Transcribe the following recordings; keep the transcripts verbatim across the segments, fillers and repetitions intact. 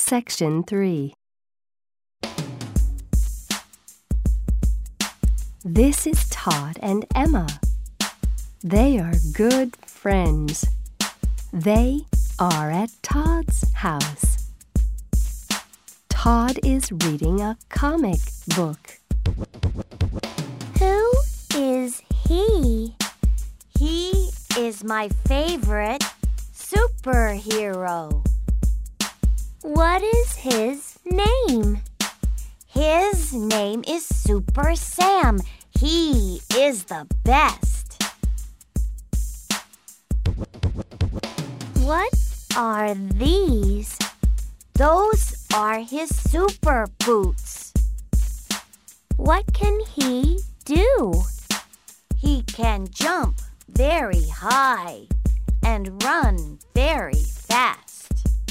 Section three. This is Todd and Emma. They are good friends. They are at Todd's house. Todd is reading a comic book. Who is he? He is my favorite superhero. What is his name? His name is Super Sam. He is the best. What are these? Those are his super boots. What can he do? He can jump very high and run very fast.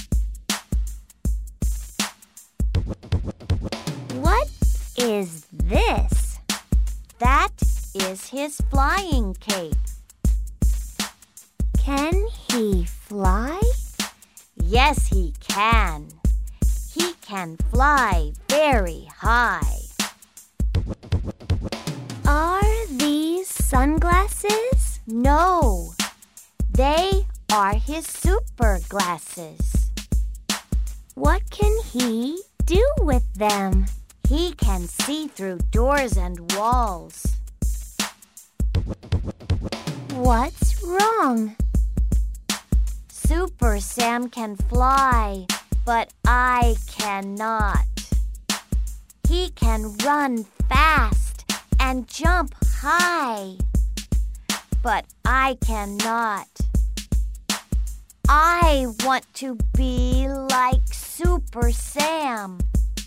What is this? That is his flying cape. Can he fly? Yes, he can. He can fly very high. Are these sunglasses? No, they are his super glasses. What can he do with them? He can see through doors and walls. What's wrong? Super Sam can fly, but I cannot. He can run fast and jump high, but I cannot. I want to be like Super Sam.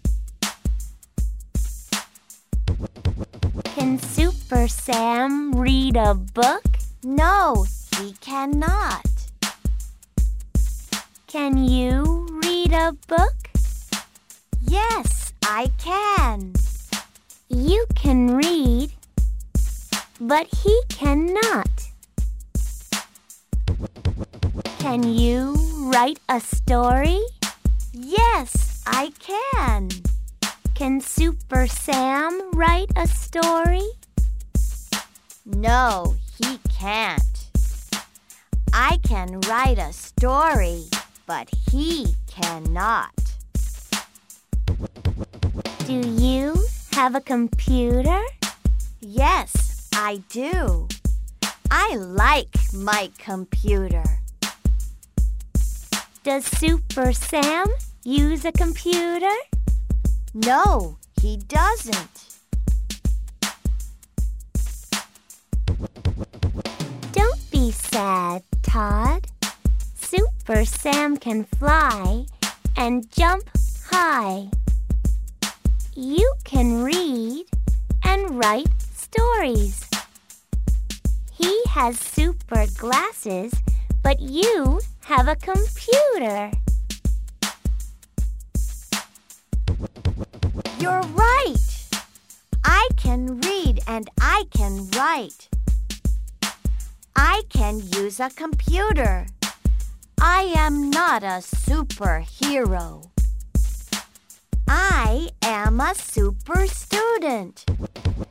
Can Super Sam read a book? No, he cannot. Can you read a book? Yes, I can. You can read, but he cannot. Can you write a story? Yes, I can. Can Super Sam write a story? No, he can't. I can write a story, but he cannot. Do you have a computer? Yes, I do. I like my computer. Does Super Sam use a computer? No, he doesn't. Don't be sad, Todd. Super Sam can fly and jump high. You can read and write stories. He has super glasses, but you have a computer. You're right. I can read and I can write. I can use a computer. I am not a superhero. I am a super student.